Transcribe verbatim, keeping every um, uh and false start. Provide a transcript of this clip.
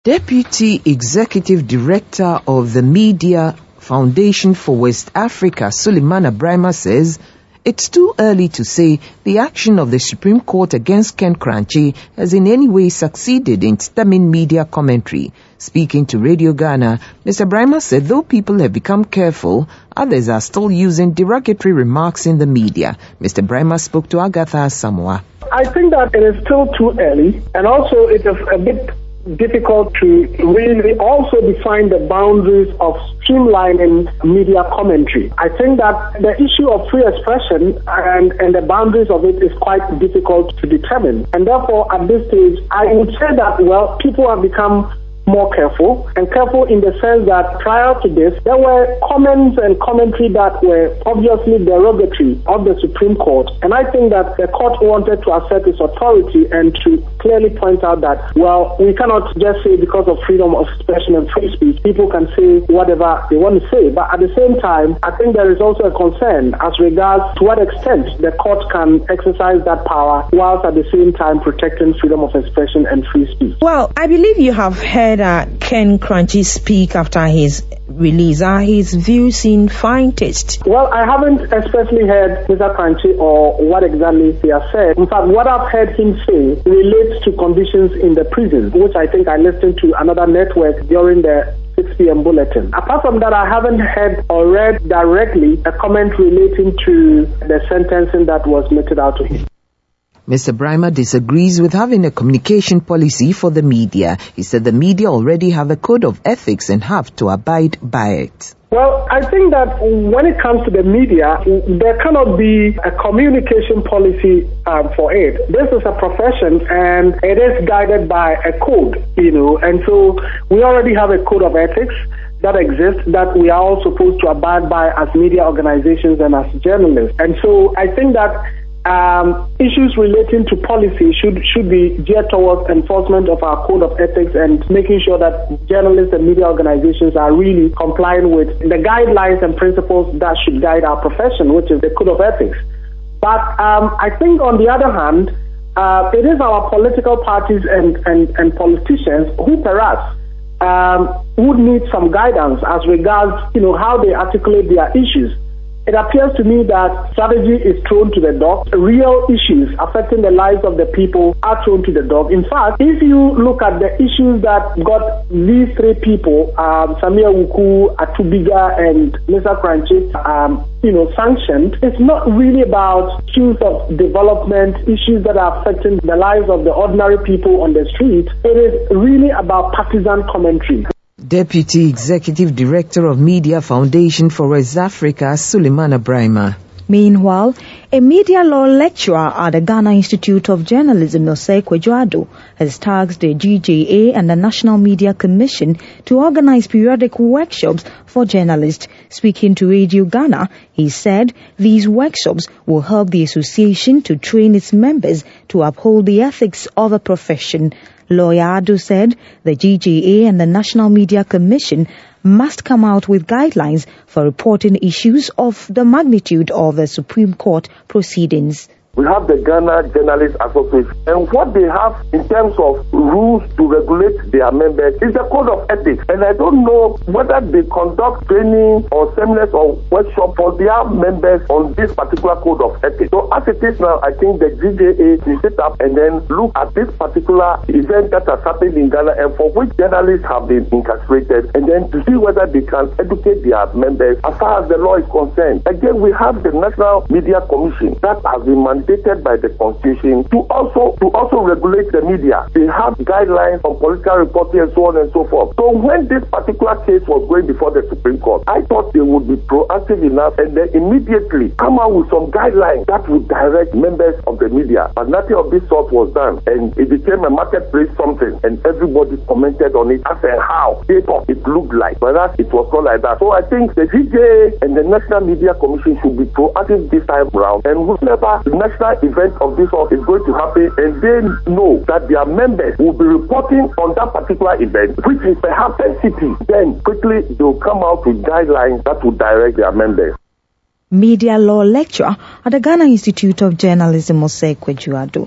Deputy Executive Director of the Media Foundation for West Africa, Suleimana Brahma, says it's too early to say the action of the Supreme Court against Ken Kranchi has in any way succeeded in stemming media commentary. Speaking to Radio Ghana, Mister Brahma said though people have become careful, others are still using derogatory remarks in the media. Mister Brahma spoke to Agatha Samoa. I think that it is still too early, and also it is a bit difficult to really also define the boundaries of streamlining media commentary. I think that the issue of free expression and, and the boundaries of it is quite difficult to determine. And therefore, at this stage, I would say that, well, people have become more careful, and careful in the sense that prior to this, there were comments and commentary that were obviously derogatory of the Supreme Court. And I think that the court wanted to assert its authority and to clearly point out that, well, we cannot just say because of freedom of expression and free speech, people can say whatever they want to say. But at the same time, I think there is also a concern as regards to what extent the court can exercise that power whilst at the same time protecting freedom of expression and free speech. Well, I believe you have heard uh, Ken Kranchi speak after his release. Are his views in fine taste? Well, I haven't especially heard Mister Kranchi or what exactly he has said. In fact, what I've heard him say relates to conditions in the prison, which I think I listened to another network during the six p.m. bulletin. Apart from that, I haven't heard or read directly a comment relating to the sentencing that was meted out to him. Mister Brahma disagrees with having a communication policy for the media. He said the media already have a code of ethics and have to abide by it. Well, I think that when it comes to the media, there cannot be a communication policy um, for it. This is a profession and it is guided by a code, you know, and so we already have a code of ethics that exists that we are all supposed to abide by as media organizations and as journalists. And so I think that Um, issues relating to policy should should be geared towards enforcement of our code of ethics and making sure that journalists and media organizations are really complying with the guidelines and principles that should guide our profession, which is the code of ethics. But um, I think on the other hand, uh, it is our political parties and, and, and politicians who perhaps um, would need some guidance as regards, you know, how they articulate their issues. It appears to me that strategy is thrown to the dog. Real issues affecting the lives of the people are thrown to the dog. In fact, if you look at the issues that got these three people, um, Samia Wuku, Atubiga, and Mister Kranchi, um, you know, sanctioned, it's not really about issues of development, issues that are affecting the lives of the ordinary people on the street. It is really about partisan commentary. Deputy Executive Director of Media Foundation for West Africa, Suleimana Brahma. Meanwhile, a media law lecturer at the Ghana Institute of Journalism, Nosei Kwejuado, has tasked the G J A and the National Media Commission to organize periodic workshops for journalists. Speaking to Radio Ghana, he said these workshops will help the association to train its members to uphold the ethics of a profession. Lawyer Ado said the G J A and the National Media Commission must come out with guidelines for reporting issues of the magnitude of the Supreme Court proceedings. We have the Ghana Journalists Association, and what they have in terms of rules to regulate their members is the code of ethics. And I don't know whether they conduct training or seminars or workshops for their members on this particular code of ethics. So as it is now, I think the G J A will set up and then look at this particular event that has happened in Ghana and for which journalists have been incarcerated, and then to see whether they can educate their members as far as the law is concerned. Again, we have the National Media Commission that has been mandated by the Constitution to also to also regulate the media. They have guidelines on political reporting and so on and so forth. So when this particular case was going before the Supreme Court, I thought they would be proactive enough and then immediately come out with some guidelines that would direct members of the media. But nothing of this sort was done, and it became a marketplace something, and everybody commented on it as and how they thought it looked like, whereas it was not like that. So I think the G J A and the National Media Commission should be proactive this time around, and whenever the national event of this sort is going to happen and they know that their members will be reporting on that particular event, which is perhaps sensitive, then quickly they will come out with guidelines that will direct their members. Media law lecturer at the Ghana Institute of Journalism, Nosei Kwejuado.